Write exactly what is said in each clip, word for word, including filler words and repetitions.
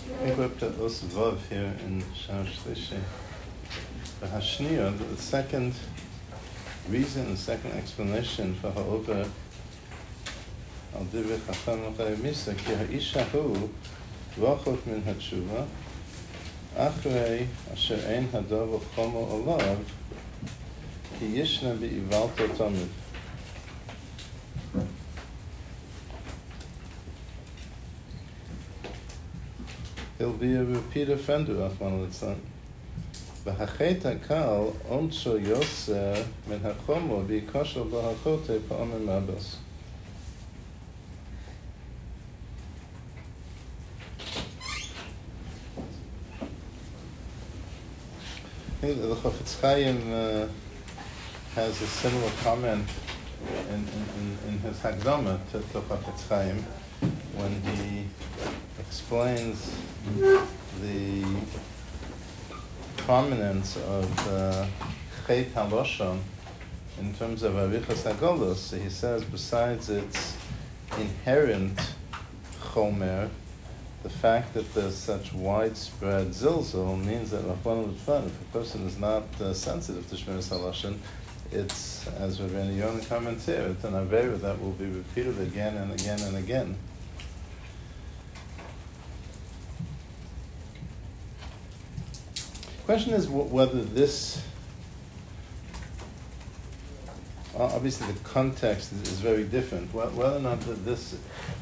I think we're up to Os Vav here in Shar Shlishi. The Hashniya, the second reason, the second explanation for Ha'over al Divrei Chacham L'Chayei Misa, ki ha'isha hu rochot min ha'tshuva, achrei asher ein hadavar chomo olav, ki yishna be'ivalto tamid. He'll be a repeat offender, Rahman al-Litzlan. V'hachet hakal onso yoser min hachomo v'yikosher b'hachote pa'omim rabos. I think the Chofetz Chaim uh, has a similar comment in, in, in his Hakdama to, to Chofetz Chaim when he explains the prominence of uh, Chet HaLoshon in terms of Arichas HaGolus. So he says, besides its inherent chomer, the fact that there's such widespread zilzul means that Rahman al-Litzlan, if a person is not uh, sensitive to Shmiras HaLoshon, it's, as Rabbeinu Yonah comments here, it's an Aveira that will be repeated again and again and again. The question is w- whether this, obviously the context is, is very different, whether or not that this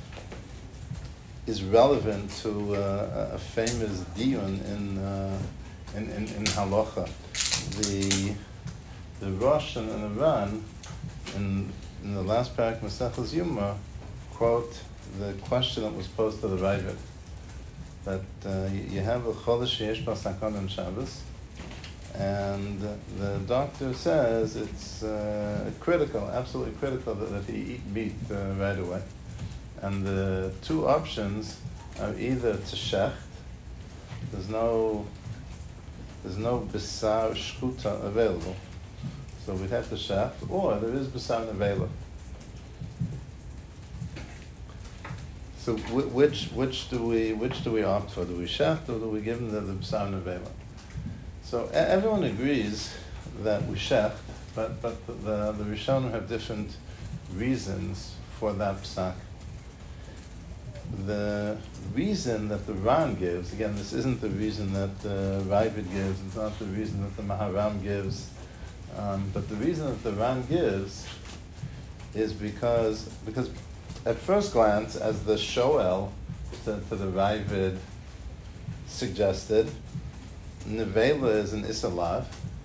is relevant to uh, a famous diyun in, uh, in, in, in halacha. The, the Rosh and the Ran, in, in the last parak Maseches Yuma, quote the question that was posed to the Ravid, that uh, you have a chodesh yesh bas sakon on Shabbos, and the doctor says it's uh, critical, absolutely critical that, that he eat meat uh, right away. And the two options are either to shecht, there's no there's no bisar shkuta available, so we'd have to shecht, or there is bisar nevela. So which which do we which do we opt for? Do we shecht or do we give them the, the b'sar nevela? So everyone agrees that we shecht, but but the the Rishonim have different reasons for that psak. The reason that the Ran gives, again, this isn't the reason that the Ravid gives, it's not the reason that the Maharam gives, um, but the reason that the Ran gives is because because. At first glance, as the Shoel to, to the Ravid suggested, Nevela is an Isalav,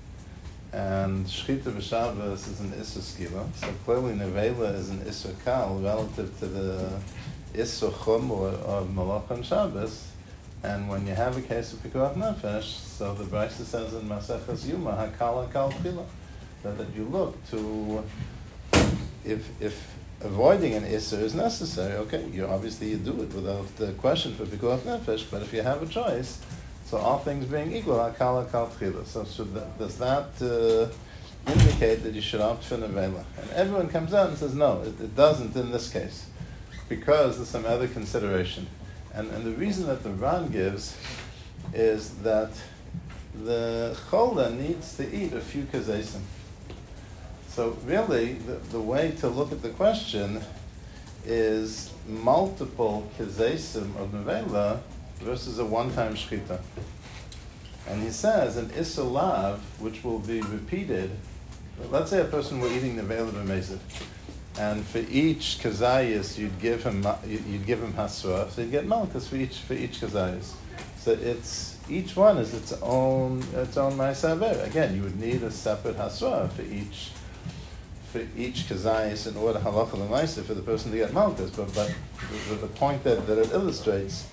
and Shchita B'Shabbos is an Issa Skila. So clearly Nevela is an Issa Kal relative to the Issa Chumur of Malach and Shabbos. And when you have a case of Pikuach Nefesh, so the Brisa says in Maseches Yuma, Hakal Hakal Chila, that, that you look to, if if avoiding an Isser is necessary, okay, you obviously you do it without the question for Pikuach Nefesh, but if you have a choice, so all things being equal, Hakal Hakal Tchila. So should that, does that uh, indicate that you should opt for Nevela? And everyone comes out and says, no, it, it doesn't in this case, because there's some other consideration. And, and the reason that the Ran gives is that the Chola needs to eat a few kazesim. So really, the, the way to look at the question is multiple kazesim of nevela versus a one-time shchita. And he says an isolav, which will be repeated. Let's say a person were eating nevela b'mezid, and for each kazayis you'd give him you'd give him hasra, so you'd get malchus for each for each kazayis. So it's each one is its own its own ma'aser. Again, you would need a separate hasra for each. for each kazayis in order halacha l'maisa for the person to get malchus, but but the, the point that, that it illustrates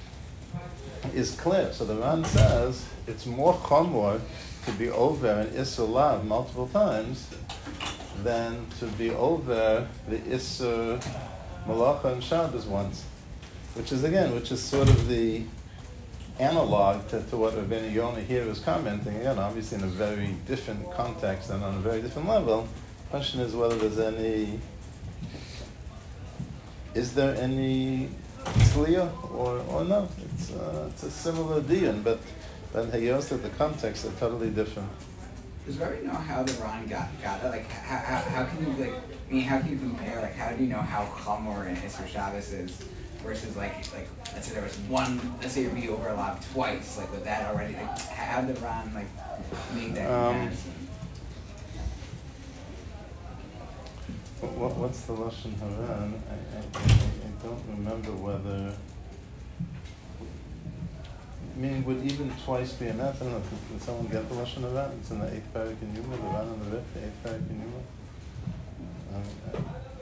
is clear. So the Ran says it's more chomor to be over an Isser Lav multiple times than to be over the Isser Malacha and Shabbos once, which is again, which is sort of the analog to, to what Rabbeinu Yonah here is commenting, again, obviously in a very different context and on a very different level. Question is whether there's any, is there any clear or, or no. It's, uh, it's a similar diyan, but then Hayos at the context are totally different. Does Rabbi know how the Ran got got it? Like, how, how, how can you like? I mean, how can you compare? Like, how do you know how Chamor and Isser Shabbos is versus like like let's say there was one, let's say we overlapped twice. Like, with that already, like, how did Ran like make that comparison? Um, what, what's the Lashon Haran? I, I, I don't remember whether. Meaning, would even twice be enough? I don't know. Did someone get the Lashon Haran? It's in the eighth parak in Yuma, the Ran and the Rif, the eighth parak in Yuma. Um,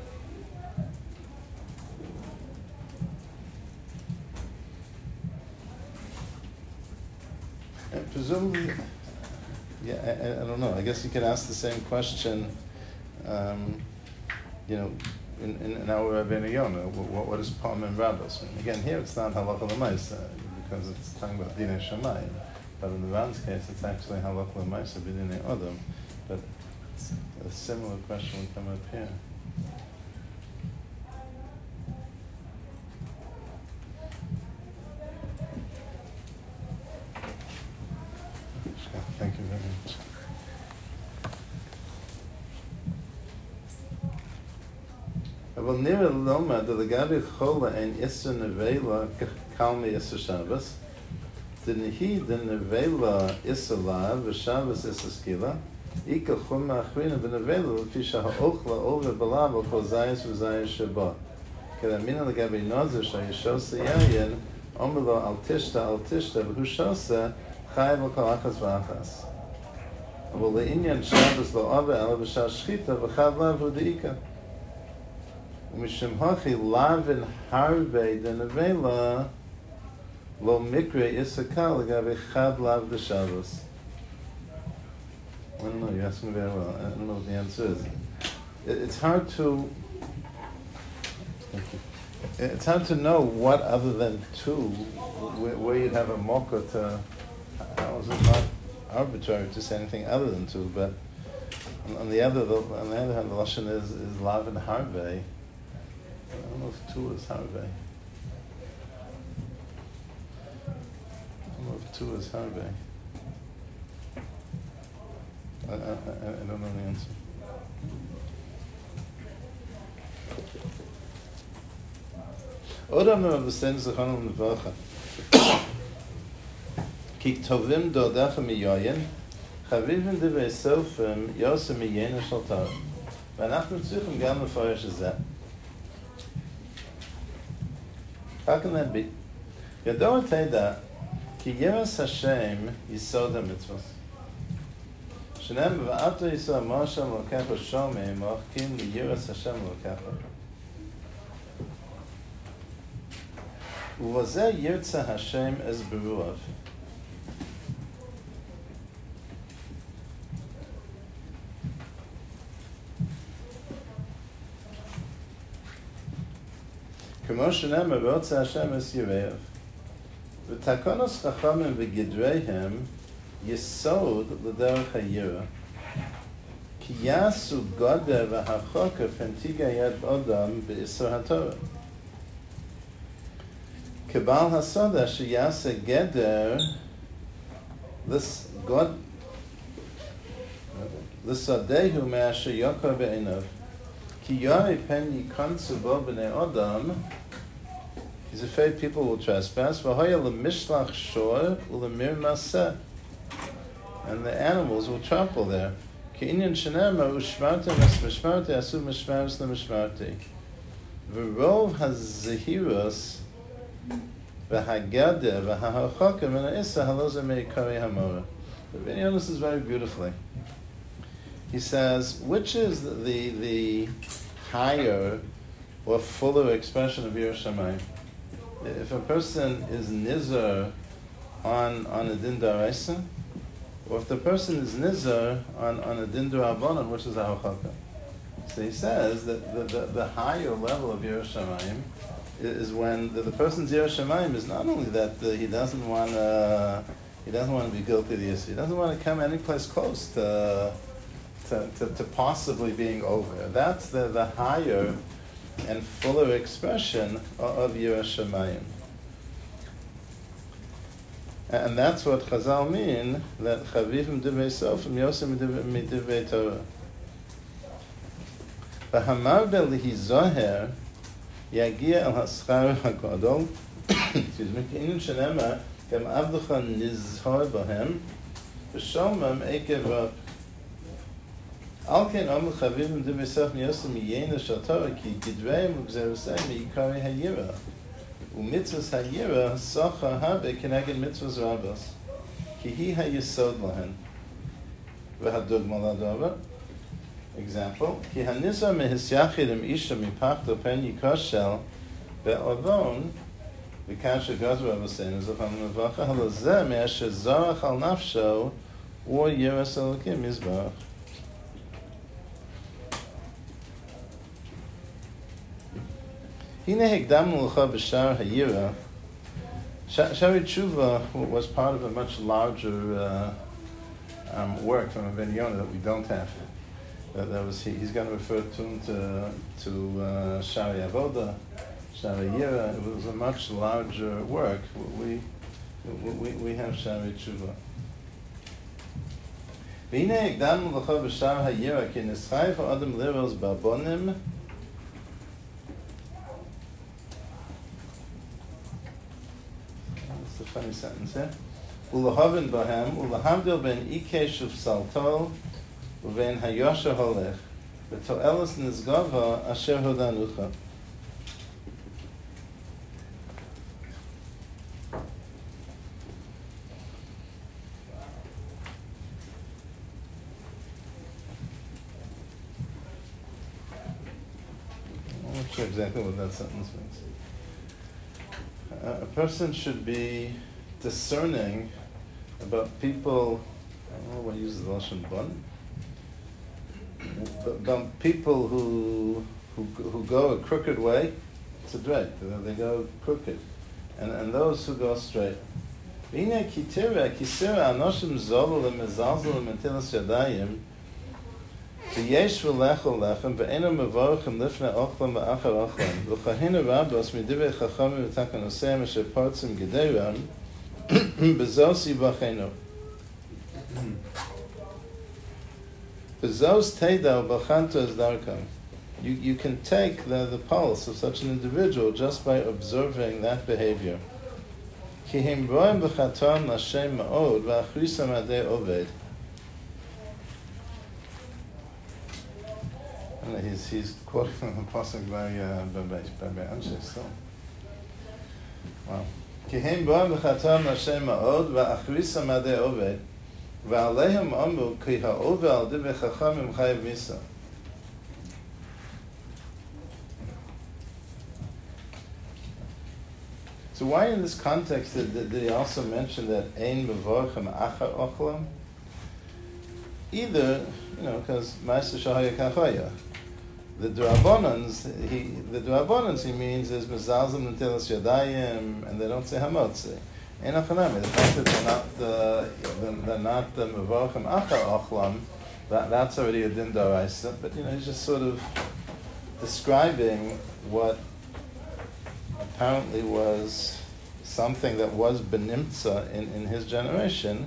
uh, presumably, yeah, I, I don't know. I guess you could ask the same question, um, you know, in, in, in our Rabbeinu Yonah. What, what is Pam and Rabbos? I mean, again, here it's not Halacha L'maisa, because it's talking about Dinei Shamayim. But in the Ran's case, it's actually Halacha L'maisa B'Dinei Adam. But a similar question would come up here. Thank you very much. אבל נראה לומד לגבי חולה אין איסר נבלה קל מאיסר שבס, דנהי דנבלה איסר לה ושבס איסר סקילה, איקה חומה אחרינה בנבלה לפי שהאוכלה עובר בלב על כל זייס וזייס שבא. כדאמינה לגבי נוזר שהישוסה יין, אומר לו אל תשתה אל תשתה, והוא שוסה חייב על כל אחס ואחס. אבל לעניין שבס לא עובר אלא בשעה שחיתה וחד לב הוא דאיקה. ומשם הכי לבן הרבה דנבלה לא מקרה איסקה לגבי חד לב דשבס. I don't know, you're asking very well. I don't know what the answer is. It, it's hard to thank you. It's hard to know what other than two, where, where you'd have a mocha to, how is it not arbitrary to say anything other than two, but on, on the other the, on the other hand, the Lashon is, is lav and harve. I don't know if two is harve. I don't know if two is harve. I, I, I, I don't know the answer. Odam understands the Chanel Nevacha. Ki tovim dodecha miyoyin, chavivim divrei sofim yosem miyena shel Torah. ואנחנו צריכים גם לפרש את זה. How can that be? ידוע תדע, כי ירס השם יסוד המצוות. שנאמר, ואתו יסוד משה אלוקיך שומע, מוחקים לירס השם אלוקיך. ובזה ירצה השם אז ברוח. כמו שנאמר, ורוצה השם אז ירח. ותקונוס חכמים וגדריהם יסוד לדרך הירא. כי יעשו גודל והחוקר פנתיגה יד אדם באיסור התורה. כבעל הסודה שיעשה גדר לסודהו מאשר יוקר בעיניו. כי יורי פן ייכנסו בו בני אדם, he's afraid people will trespass, v'hoya lemishlach shor u'lemir maseh, and the animals will trample there. Ki inyan shenema u'shmarti mas-mishmarti asu mishmaris le-mishmarti. V'rov ha-zehirus v'ha-gadeh v'ha-hachokim v'na-issa halozer me'ikari hamora. Rabbeinu Yonah says very beautifully. He says, which is the, the, the higher or fuller expression of Yiras Shamayim? If a person is nizar on, on a din d'oraisa, or if the person is nizar on, on a din d'rabanan, which is a hochaka. So he says that the, the, the higher level of Yiras Shamayim is when the, the person's Yiras Shamayim is not only that uh, he doesn't want to he doesn't want to be guilty of the issue, he doesn't want to come any place close to, to, to, to possibly being over. That's the, the higher and fuller expression of, of Yiras Shamayim. And that's what Chazal mean, that Chavivim Divrei Sofim Yosem Midivrei Torah. V'hamar belihi zoher yagia el haschar hagadol, excuse me, k'inin shenema gam avducha nizhor bohem, v'shomam ekev rab. Al ken omer Chavivim Divrei Sofim Yosem Yena Shal Torah ki gidreim u'gzerusei mi'ikari hayira. U'mitzvahs hayira socha habe keneged mitzvahs rabbos, ki hi hayisod lahen. V'hadugma ladova. Example: Ki hanisa mehisyachid im isha mipachto pen yikoshel be'odon v'kasha gazra v'sein zofam nevacha halazeh me'asher zorach al nafsho or yiras elokim mizbach. Hine hekdam l'cha b'shar hayira. Shari Tshuva was part of a much larger uh, um, work from Rabbeinu Yonah that we don't have. That, that was he, he's going to refer to to, to uh, Shari Avoda, Shari Yira. It was a much larger work. We we we have Shari Tshuva. V'hine ekdam l'cha b'shar hayira ki nischai v'adam liros babonim. That's a funny sentence here. Ulahavin bahem ulahamdil ben ikesh ufsaltol. Uvein hayosha holech, v'to'elos nizgava asher hodanucha. I'm not sure exactly what that sentence means. Uh, a person should be discerning about people. I don't know what uses the lashon bun. But people who, who who go a crooked way, it's a dread. They go crooked, and and those who go straight. V'hine kitira kisira anoshim zolu lemezalzel lementilas yadayim v'yesh v'lechol lechem v'eno mevorachim lifnei ochlam v'achar ochlam v'chahina rabbos midivrei chachamim v'takanosei asher partzim gederam b'zos yibachenu. You you can take the, the pulse of such an individual just by observing that behavior. And he's he's quoting from the pasuk by uh, by by, by Anshe still. Wow. ועליהם אמרו כי העובר על דברי חכמים חייב מיסה. So why in this context did, did he also mention that ein mevorchem achar ochlam? Either, you know, because Ma'aser Shahaya Kachaya. The Drabonans, he the Drabonans he means is mezalzim netilas yadayim, and they don't say hamotzi. The fact that they're not the they're not the mevorchem achar ochlam, that that's already a din d'oraisa. But you know, he's just sort of describing what apparently was something that was benimtza in, in his generation.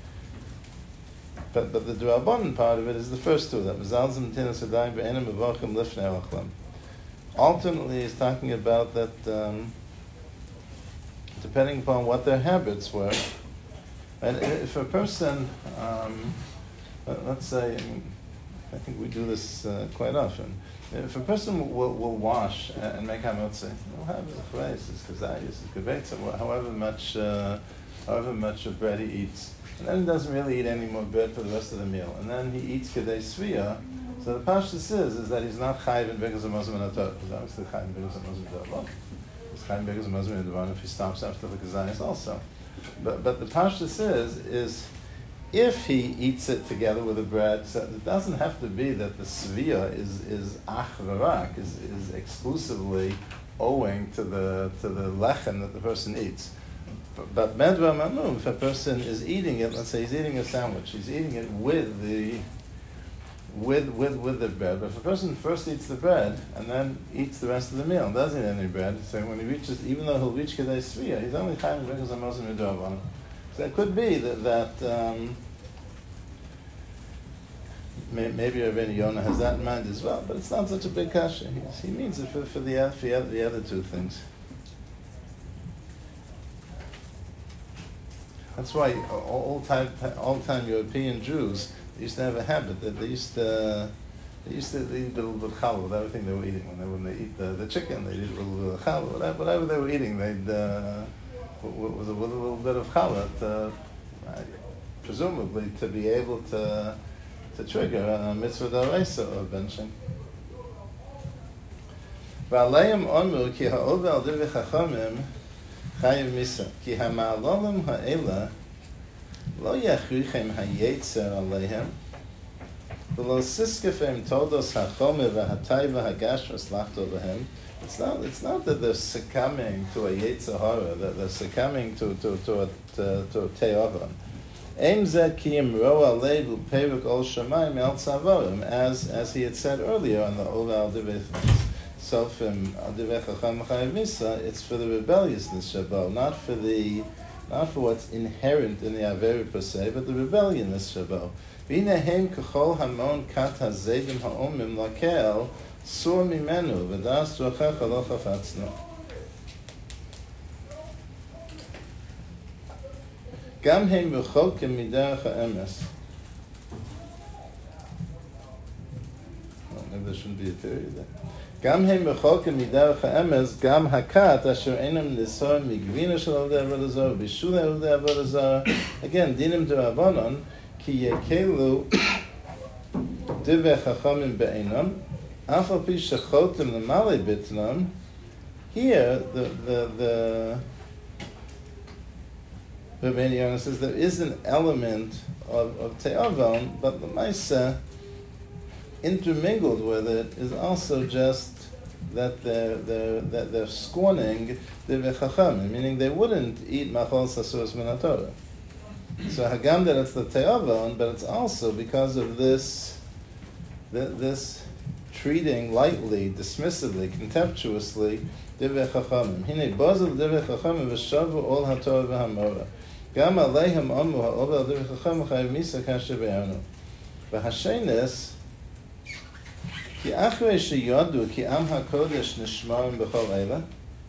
But but the D'Rabbanan part of it is the first two, that mezalzim netilas yadayim ve'enim mevorchem lifnei ochlam. Alternately, he's talking about that. Um, depending upon what their habits were. And if a person, um, let's say, I think we do this uh, quite often, if a person will, will wash and make hamotzi, he'll have his chreis, his kazayis, his kvetza, however much, uh, however much of bread he eats. And then he doesn't really eat any more bread for the rest of the meal. And then he eats kedei svia. So the pashtus is, is that he's not chayiv in begas hamozim and atot. He's obviously chayiv in begas hamozim and atot. If he stops after the kazayas also. But but the pashtus is, is if he eats it together with the bread, so it doesn't have to be that the svia is is ach v'rak, is, is exclusively owing to the to the lechem that the person eats. But medva mamum, if a person is eating it, let's say he's eating a sandwich, he's eating it with the with with with the bread. But if a person first eats the bread and then eats the rest of the meal and doesn't eat any bread, so when he reaches, even though he'll reach Kedei Sviya, he's only chayim because of Moshe Midrabanan. So it could be that that um, may, maybe Rabbeinu Yonah has that in mind as well, but it's not such a big kasha. He, he means it for, for the for the other, the other two things. That's why all time all time European Jews, they used to have a habit that they used to they used to eat a little bit of challah with everything they were eating. When they when they eat the, the chicken, they eat a little bit of challah. Whatever, whatever they were eating, they'd uh, with, a, with a little bit of challah, to, uh, presumably to be able to to trigger a mitzvah d'oraisa of benching. V'aleim omer ki ha'ovel divrei chachamim chayiv misa ki ha'ma'alolim ha'ela lo yachrichem ha'yetzer aleihem v'lo siskefem todos ha'chomer v'hatayva ha'gashras lachto lehem. It's not. It's not that they're succumbing to a yetzer hara. That they're succumbing to to to a to, to a te'ovan. As as he had said earlier on the Oval Divech Sofim Divech Chacham Chayav Misa, it's for the rebelliousness Shabo, not for the not for what's inherent in the Averi per se, but the rebelliousness Shabo. V'inahem kachol hamon kat hazedim ha'omim lakel sur mimenu v'das ruachecha lo chafatzno. Gam hem v'chokim miderech ha'emes. Maybe there shouldn't be a period there. Gam hem v'chokim miderech ha'emes, gam hakat asher enam nisor migvina shel avdei avodah zarah b'shulei avdei avodah zarah. Again, dinim d'Rabbanan ki yekelu divrei chachamim be'enam af al pi shechotim l'malei bitnam. Here, the the the Rabbeinu Yonah says there is an element of, of te'avon, but the Maisa intermingled with it is also just that they're, they're, that they're scorning divrei chachamim, meaning they wouldn't eat machol sasuras min haTorah. So hagam that it's the te'avon, but it's also because of this, this treating lightly, dismissively, contemptuously divrei chachamim. Hine bazel divrei chachamim v'shavu ol haTorah v'hamorah. Gam aleihim amu ha'ovel divrei chachamim chayav misa kasher be'anu. V'hashenis ki achrei sheyadu ki am hakodesh nishmarim b'chol eila.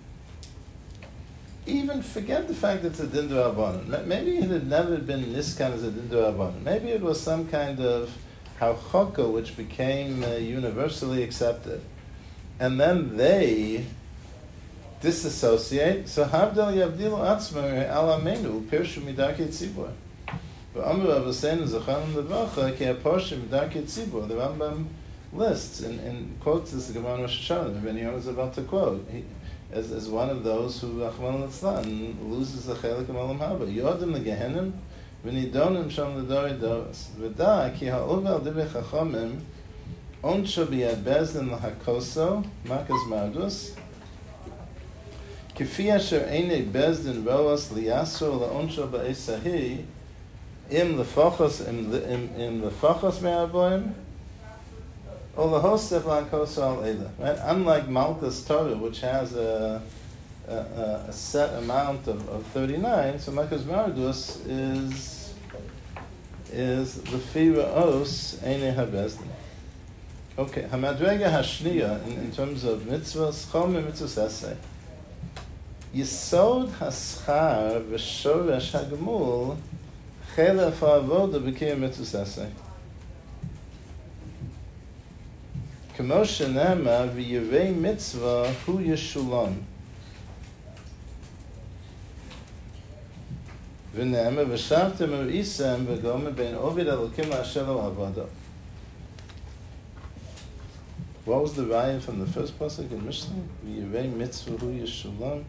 Even forget the fact that it's a din d'Rabbanan. Maybe it had never been niskan as a din d'Rabbanan. Maybe it was some kind of hachaka which became uh, universally accepted, and then they disassociate. So Havdal Yavdilu Atzma Al Amenu Pirshu Midarkei Tzibur. But Amru Avaseinu Zachanim Ledvacha Ki Aporshu Midarkei Tzibur. The Rambam lists and, and quotes this Gemara Rosh Hashanah. Rabbeinu Yonah is about to quote he, as as one of those who Rachman Litzlan loses the chelik of Olam Haba. Yodim leGehenim v'nidonim sham ledorei doros. V'da ki ha'ovel divrei chachamim onsho b'yad bezdin l'hakoso makas mardus. Kifi asher einei bezdin roas liyasro la'onsho ba'esahi im lefachos im im lefachos me'avoim or lahosef la'koso al eila. Right? Unlike Malchus Torah, which has a a, a set amount of, of thirty-nine, so Makas Mardus is is lefi ra'os einei habezdin. Okay, hamadrega hashniya in, in terms of mitzvahs chom and mitzvahs esei. Yisod haschar v'shoresh hagmul chelef ha'avoda b'kiyum mitzvahs esei. K'mo shenema v'yirei mitzvah hu yeshulam. V'nema v'shavtem u'isem v'gomer ben ovid elokim la'asher lo avoda. What was the raya from the first pasuk in Mishnah? V'yirei mitzvah hu yeshulam.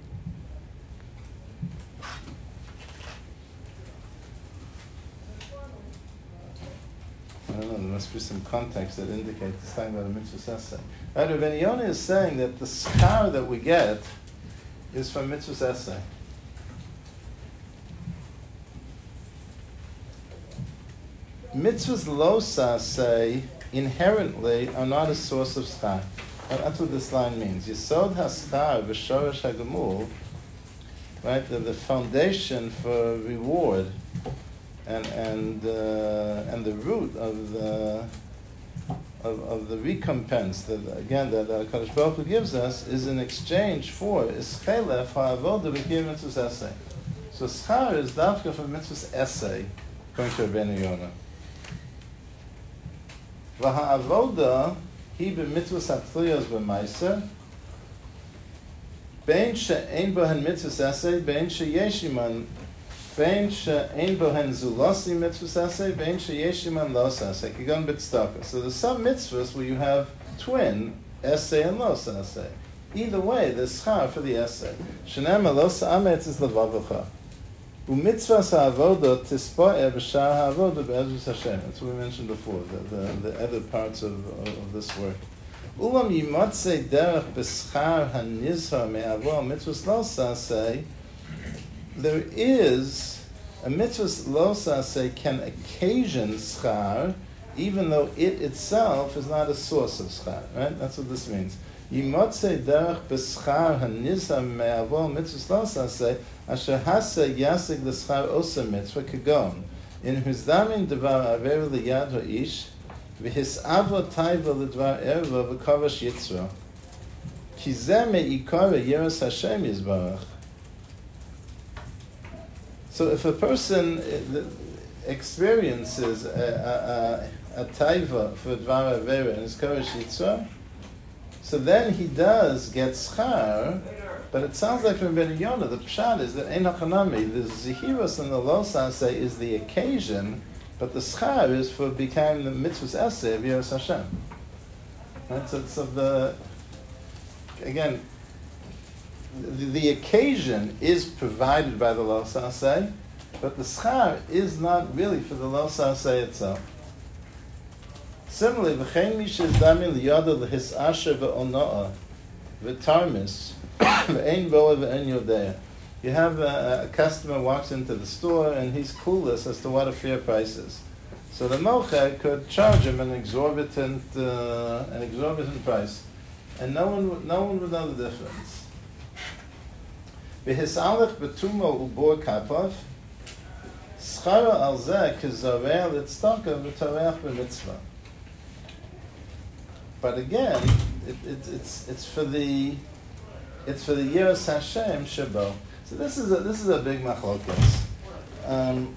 I don't know, there must be some context that indicates it's talking about a mitzvah saseh. Right, Rabbeinu Yonah is saying that the schar that we get is from mitzvah saseh. Mitzvahs lo saseh inherently are not a source of schar. That's what this line means. Yesod haschar v'shorish hagemul, right? The, the foundation for reward and and uh, and the root of the of, of the recompense that again that uh, Kadosh Baruch Hu gives us is in exchange for ischelef ha'avoda b'kiyum mitzvus esay. So schar is dafka for mitzvus esay, according to Rabbeinu Yonah. V'ha'avoda hi b'mitzvus hatliyos b'maiser bein she'ein bohen mitzvus esay bein she'yeshiman bein she'ein bohen zulosi mitzvus esay bein she'yeshiman los esay kigon b'tzedakah. So there's some mitzvahs where you have twin esay and los esay. Either way, there's schar for the esay. Shenema los ametz is levavacha. U'mitzvahs ha'avoda tispa'eh b'shar ha'avoda be'ezus Hashem. That's what we mentioned before, the, the, the other parts of, of, of this work. Ulam yimatzei derech b'schar ha'nizha me'avo mitzvahs los esay. There is a mitzvah los asay can occasion schar, even though it itself is not a source of schar. Right? That's what this means. Yimotze derech b'schar hanizha me'avo mitzvah los asay asher hasa yasig l'schar osa mitzvah kagon in huzdamin devar aver liyad ha'ish v'his'avo taiva l'dvar erva v'kavash yitzra ki zeh me'ikara yeras Hashem yizbarach. So if a person experiences a, a, a, a taiva for dvar avera and his karash yitzra, so then he does get schar, but it sounds like from Ben Yonah, the pshat is that ein hachanami, the zihiros and the los asay is the occasion, but the schar is for becoming the mitzvah's asay of Yeros Hashem. Right? So, so the, again, The, the occasion is provided by the los asay, but the schar is not really for the los asay itself. Similarly, v'chein mi shezdami liyada l'hisasher v'ona'a v'tarmis v'ein boa v'ein yodea. You have a, a customer walks into the store and he's clueless as to what a fair price is. So the mocher could charge him an exorbitant uh, an exorbitant price, and no one would, no one would know the difference. V'hisalech betumo ubor kapov, schara al zeh k'zoreh l'tzedakah v'toreach b'mitzvah. But again, it, it, it's it's for the it's for the Yeros Hashem shebo. So this is a this is a big machlokas. Um,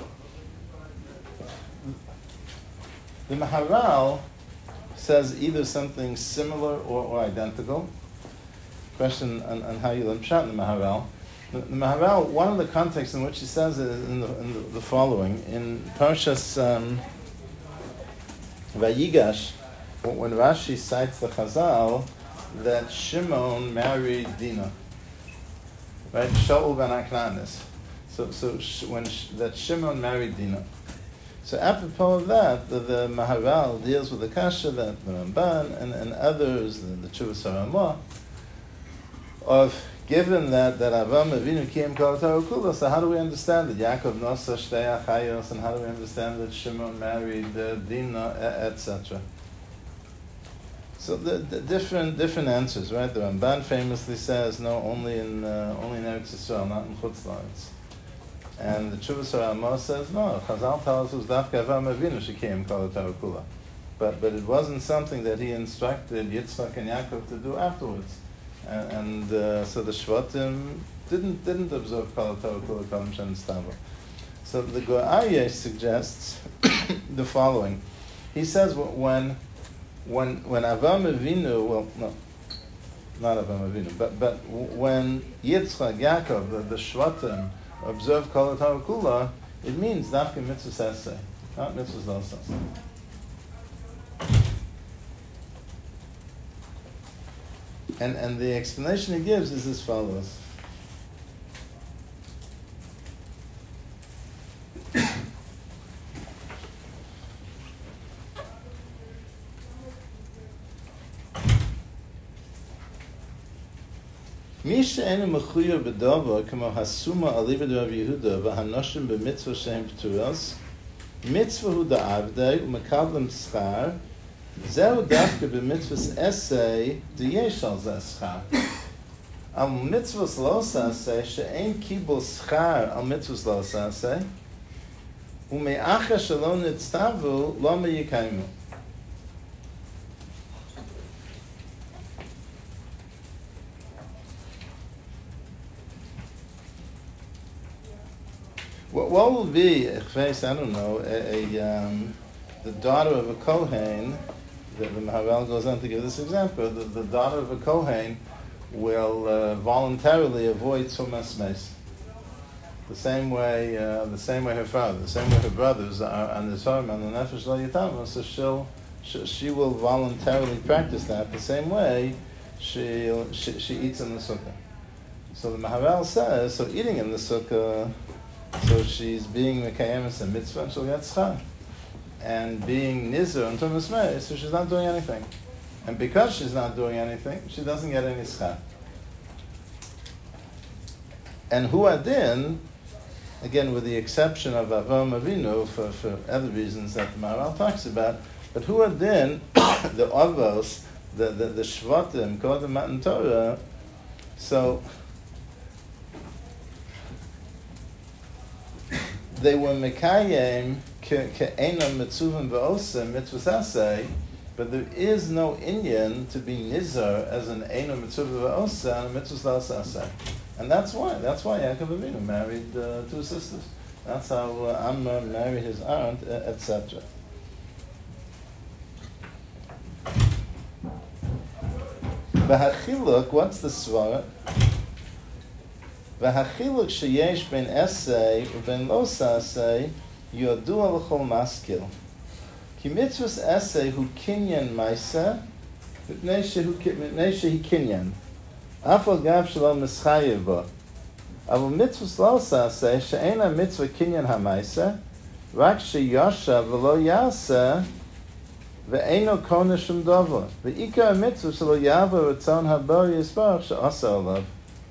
the Maharal says either something similar or, or identical. Question on, on how you learn pshat in the Maharal. The, the Maharal, one of the contexts in which he says it is in the, in the, the following. In Parshas um, Vayigash, when Rashi cites the Chazal, that Shimon married Dinah. Right? Shaul ben Aknanis. So, so sh- when sh- that Shimon married Dinah. So apropos of that, the, the Maharal deals with the Kasha that the Ramban and, and others, the, the Chuvas HaRamah, of given that that Avraham Avinu came kol Torah kula, so how do we understand that Yaakov nosa shtei achayos, and how do we understand that Shimon married uh, Dinah, et cetera. So the, the different different answers, right? The Ramban famously says no, only in uh, only in Eretz Yisrael, not in Chutz La'aretz. And the Chuvas HaRamah says no. Chazal tells us it was Dafka Avraham Avinu she came kol Torah kula, but but it wasn't something that he instructed Yitzchak and Yaakov to do afterwards. And, and uh, so the Shvatim didn't didn't observe Kol Torah Kula Kol Shem Stava. So the Gur Aryeh suggests the following. He says when when when Avraham Avinu, well, no, not Avraham Avinu, but but when Yitzchak, Yaakov, the, the Shvatim observe Kol Torah Kula, it means Dafka Mitzvah Saseh, not Mitzvah Lo Saseh. And and the explanation he gives is as follows. מי שאינו מחויב בדבר כמו הסומה על ליבד רב יהודה והנושים במצווה שהם פטורות, מצווה הוא דעבדי ומקבלם שכר Zeu dafke b'mitzvahs essay diyesh al zeh schar. Al mitzvahs lo saseh she'ein kibul schar al mitzvahs lo saseh u'me'acha shelo nitztavu lo meyikaimu. What, what will be, I don't know, a, a um, the daughter of a Kohen, the, the Maharal goes on to give this example, the, the daughter of a Kohen will uh, voluntarily avoid Tumas Meis. The same way, uh, the same way her father, the same way her brothers are on the Torah and the Nefesh Lo Yitama, so she'll, she, she will voluntarily practice that the same way she, she, she eats in the Sukkah. So the Maharal says, so eating in the Sukkah, so she's being Mekayemis a mitzvah and she'll get schar. And being Nizr and Tumas Meis, so she's not doing anything. And because she's not doing anything, she doesn't get any schar. And Huadin, again with the exception of Avraham Avinu for, for other reasons that the Maharal talks about, but Huadin, the Avos, the, the, the Shvatim, Kodem Matan Torah, so they were Mekayim ke'enam mitzuvim v'osem mitzvahs asay, but there is no Inyan to be nizar as an enam mitzuvah v'osem and mitzvahs asay. And that's why, that's why Yaakov Avinu married uh, two sisters. That's how uh, Amma married his aunt, uh, et cetera. V'hachiluk, what's the svara? V'hachiluk sheyesh ben essay u'ben lo sasay yodua l'chol maskil. Ki mitzvahs essay hu kinyan maisa mipnei shehi kinyan. Afal gav shalom mischayev bo. Aval mitzvahs lo sasay she'ena mitzvah kinyan ha'maisa rak sheyosha v'lo yasa ve'eno kona shum dovo. Ve'ikar mitzvah shelo yavo ratzon habari yisbarach she'asa olav.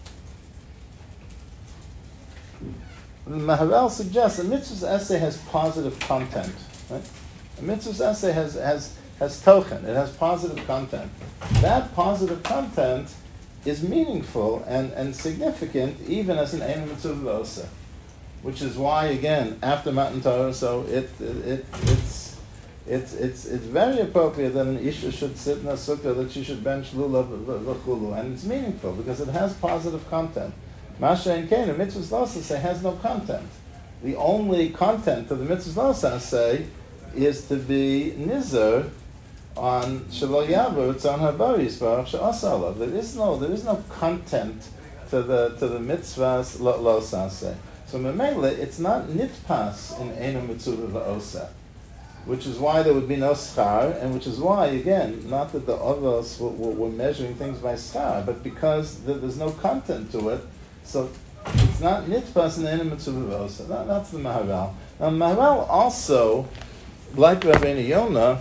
The Maharal suggests a mitzvah's essay has positive content. Right? A mitzvah's essay has has has tochen. It has positive content. That positive content is meaningful and, and significant even as an ein mitzvah osa, which is why again after Matan Torah, so it, it it it's it's it's it's very appropriate that an isha should sit in a sukkah, that she should bench lulav v'chulu, and it's meaningful because it has positive content. Masha and Kain, the mitzvahs lo saseh has no content. The only content of the mitzvahs lo saseh is to be nizar on shelo yavur tzon habari yisbarach she'asa olav. There is no there is no content to the to the mitzvahs lo, lo saseh. So memele, it's not nitpas in ena mitzvah v'osa, which is why there would be no schar, and which is why again not that the others were, were, were measuring things by schar, but because there, there's no content to it. So it's not nitpas in any mitzvah v'osa. That, that's the Maharal. Now Maharal also, like Rabbeinu Yonah,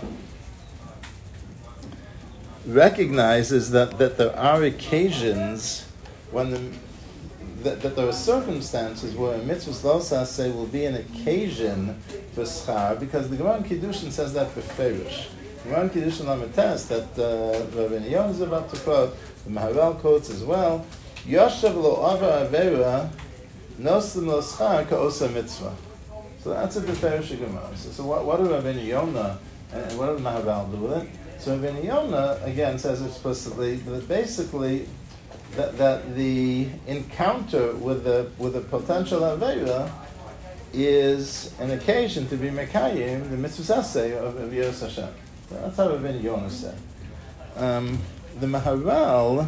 recognizes that, that there are occasions when the that, that there are circumstances where a mitzvah lo saseh will be an occasion for schar, because the Gemara in Kiddushin says that beferish. The Gemara in Kiddushin Lamites that uh, Rabbeinu Yonah is about to quote, the Maharal quotes as well. Yoshev lo ava avera nosim lo schar ka'osa mitzvah. So that's a beferish Gemara. So, so what, what do Rabbeinu Yonah and what does Maharal do with it? So Rabbeinu Yonah again says explicitly that basically that, that the encounter with the with the potential avera is an occasion to be mekayim the mitzvah asay of, of Yiras Hashem. So that's how Rabbeinu Yonah said. Um, the Maharal.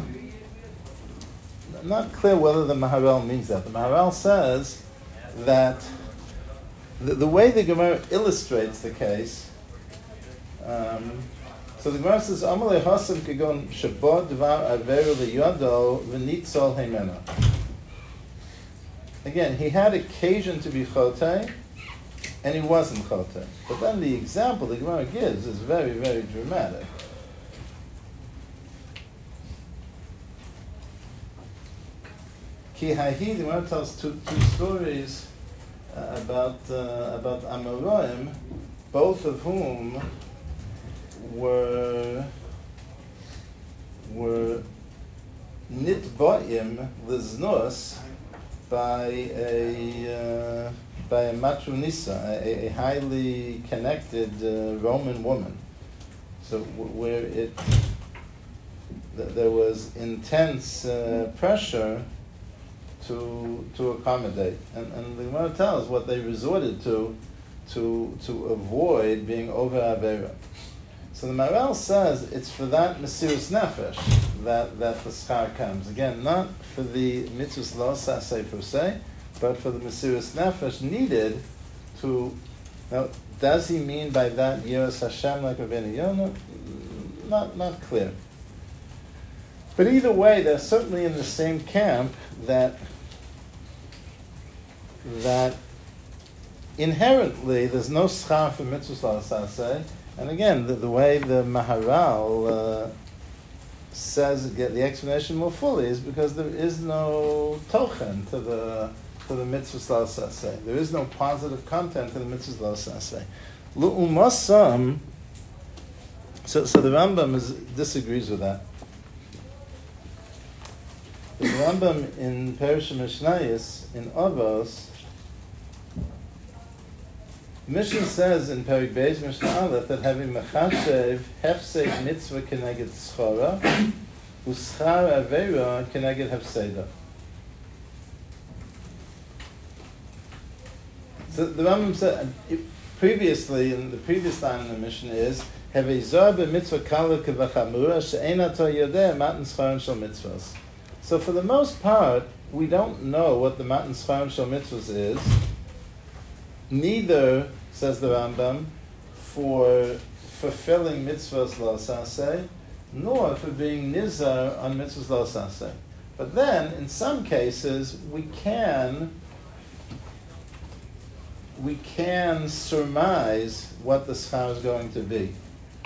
Not clear whether the Maharal means that. The Maharal says that the, the way the Gemara illustrates the case, um, so the Gemara says, Amalei Hasim Kegon Shabbat Dvar Averu Liyodo V'nitzol Heimena. Again, he had occasion to be Chotei, and he wasn't Chotei. But then the example the Gemara gives is very, very dramatic. Ki Hahi, the Gemara tells two, two stories uh, about uh, about Amoraim, both of whom were were nitba'im liznus by a uh, by a matronisa, a, a highly connected uh, Roman woman. So w- where it th- there was intense uh, pressure to to accommodate, and and the Gemara tells what they resorted to to to avoid being over avera. So the Maral says it's for that Mesiras Nefesh that, that the schar comes. Again, not for the mitzvahs lo saseh per se, but for the Mesiras Nefesh needed to. Now, does he mean by that Yiras Hashem like Rabbeinu Yonah? Not not clear. But either way, they're certainly in the same camp that that inherently there's no schar for mitzvahs lo saseh. And again, the, the way the Maharal uh, says get the explanation more fully is because there is no tochen to the to the mitzvahs lo saseh. There is no positive content to the mitzvahs lo saseh. Lu'umasam. So, so the Rambam is, disagrees with that. The Rambam in Perish Mishnayos in Avos. Mishnah says in Perik Beis Mishnah Aleph that having mechashev hefsed mitzvah keneged schara uschar avera keneged hefseda. So the Rambam said previously, in the previous line in the Mishnah is have a zor b'mitzvah kala kevachamura she'ein ato yodeh matan scharim shel mitzvahs. So for the most part, we don't know what the matan scharim shel mitzvahs is. Neither, says the Rambam, for fulfilling mitzvahs lo saseh, nor for being nizar on mitzvahs lo saseh. But then, in some cases, we can we can surmise what the schar is going to be.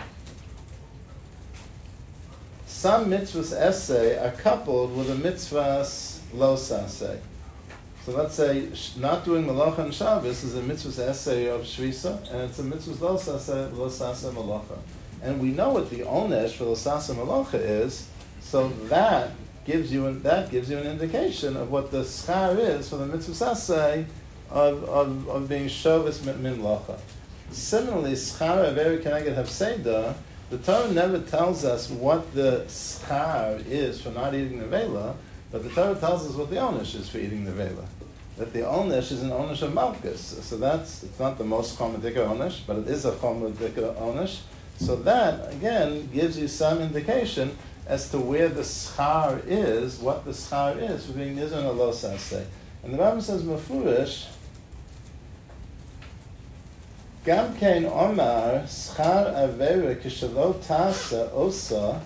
Some mitzvahs essay are coupled with a mitzvahs lo saseh. So let's say not doing malacha and Shabbos is a mitzvah's essay of Shvisa, and it's a mitzvah's lo saseh, lo saseh malacha. And we know what the onesh for lo saseh malacha is, so that gives you an, that gives you an indication of what the schar is for the mitzvah's essay of, of, of being Shabbos min malacha. Similarly, schar averi keneged hefseda, the Torah never tells us what the schar is for not eating the vela, but the Torah tells us what the onesh is for eating the vela. That the onesh is an onesh of malchus. So that's, it's not the most chomadika onesh, but it is a chomadika onesh. So that, again, gives you some indication as to where the schar is, what the schar is for being nizar and lo saseh. And the Rambam says, mefurish, Gam kein omar schar avera kishalo tasa osa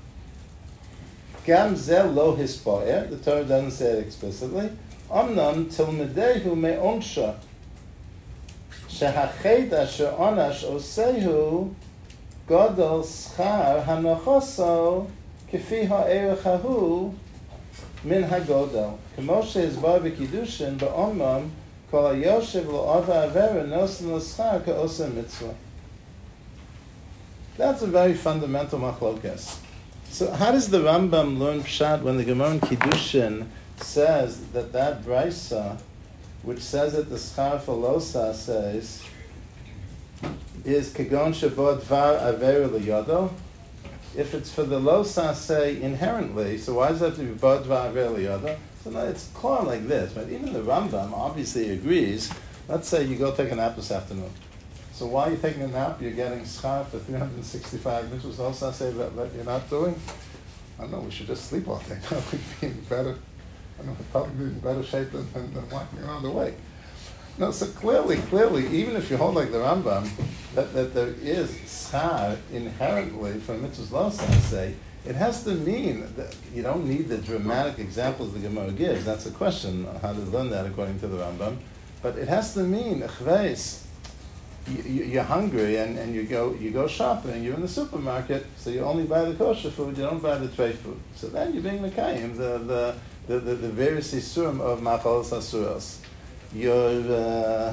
Gam zel lo hispoyer. The Torah doesn't say it explicitly. Omnam tilmedehu me'onsha shehached asher onash osehu godol schar hanochoso kefi ha'erech hahu min hagodel. Kemo she'izbar b'kiddushin ba'omam kol ha'yoshev lo'ava avera nosen l'schar ka'osa mitzvah. That's a very fundamental machlokes. So how does the Rambam learn Pshat when the Gemara in Kiddushin says that that Brisa, which says that the schar for losa says, is Kagon Shabbat Dvar Avera Liyodo? If it's for the losa say inherently, so why does it have to be Bod Dvar Avera Liyodo? So no, it's clear like this, but even the Rambam obviously agrees. Let's say you go take a nap this afternoon. So while you're taking a nap, you're getting schar for three hundred sixty-five mitzvahs also say that, that you're not doing. I don't know, we should just sleep all day. We'd be in better, I don't know, we'd probably be in better shape than, than, than walking around awake. No, so clearly, clearly, even if you hold like the Rambam, that, that there is schar inherently for mitzvahs lo say, it has to mean that you don't need the dramatic examples the Gemara gives. That's a question on how to learn that according to the Rambam. But it has to mean, achveis, You, you're hungry and, and you go you go shopping, you're in the supermarket, so you only buy the kosher food, you don't buy the tray food. So then you're being mekayim, the the, the, the, the various isurim of machalos asuros. You're uh,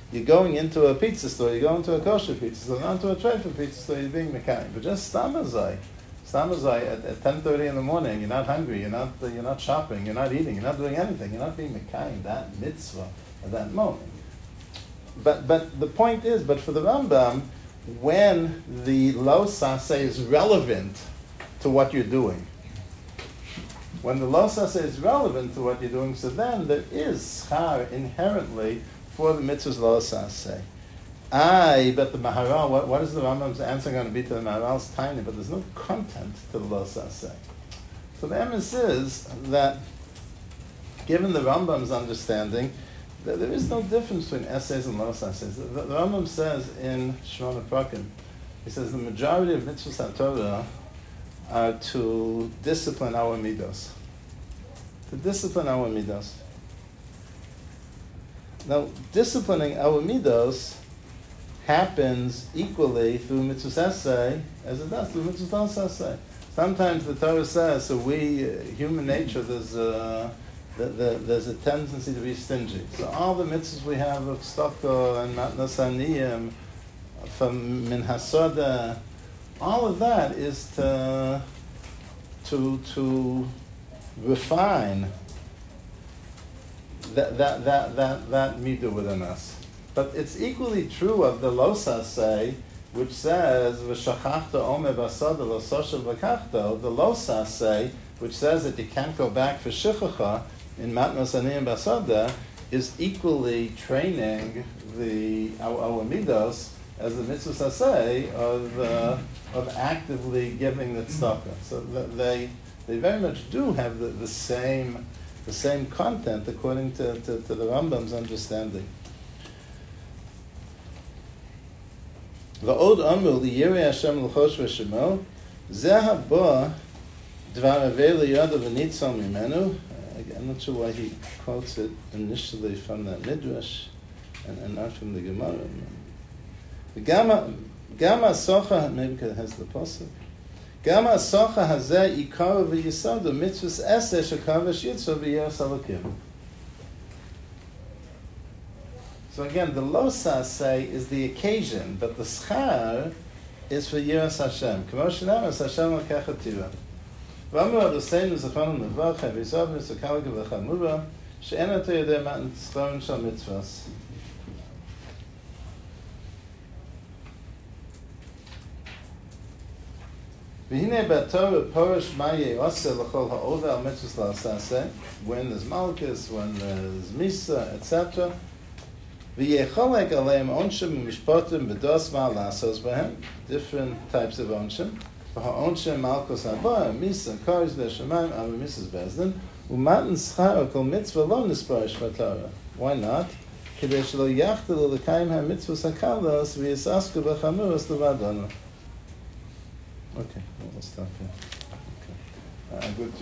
you're going into a pizza store, you're going to a kosher pizza store, not to a treifah pizza store, you're being mekayim. But just stamazai, stamazai at, at ten thirty in the morning, you're not hungry, you're not uh, you're not shopping, you're not eating, you're not doing anything, you're not being mekayim that mitzvah at that moment. But but the point is, but for the Rambam, when the lo saseh is relevant to what you're doing, when the lo saseh is relevant to what you're doing, so then there is schar inherently for the mitzvah's lo saseh. I, but the Maharal, what, what is the Rambam's answer going to be to the Maharal's tiny? But there's no content to the lo saseh. So the emes is that, given the Rambam's understanding, that there is no difference between essays and lo saseh. The, the Rambam says in Shmona Prakim, he says the majority of mitzvahs HaTorah are to discipline our midos. To discipline our midos. Now, disciplining our midos happens equally through mitzvahs essay as it does through mitzvahs lo saseh. Sometimes the Torah says, so we, uh, human nature, there's a, the, the, there's a tendency to be stingy. So all the mitzvahs we have of stoko and matnas aniyim, from min hasoda, all of that is to, to, to refine that, that, that, that, that midah within us. But it's equally true of the lo saseh, which says, v'shachachta omer basada lo soshav v'kachto, the lo saseh, which says that you can't go back for shichacha in matnas aniyim basada, is equally training the our, our midos as the mitzvah saseh of uh, of actively giving the tzedakah. So they they very much do have the, the same the same content according to, to, to the Rambam's understanding. Va'od amru liyirei Hashem l'chosh v'shemo zeh haba dvar avei liyada v'nitzal mimenu. I'm not sure why he quotes it initially from that midrash and, and not from the Gemara. The Gama Gama Socha, maybe because it has the pasuk. Gama Socha hazeh ikar v'yisod mitzvahs eseh shekavesh yitzvah v'yeras alakim. So again, the lo saseh is the occasion, but the schar is for yiras Hashem. K'mo shenamas Hashem l'kach atira. V'amru adoseinu zachonu nevach havizov nisakalig v'chamura she'en ato yodeh matan tzchorin shal mitzvahs. V'hinei b'Torah porosh ma ye'oseh l'chol ha'over al mitzvahs lo saseh, when there's malchus, when there's misa, et cetera. V'yecholek aleim onshim u'mishpotim v'dos ma lasos b'hem, different types of onshim. V'ha'onshim malchus haba, misa, kars v'shamayim, ava misas bezdin, u'matan schar kol mitzvah lo nisparish v'Torah. Why not? K'dei shelo yachtelu l'kayim ha'mitzvahs hakalos v'yisasku b'chamuros l'vadonu. Okay, we'll stop here. Okay. Uh, good.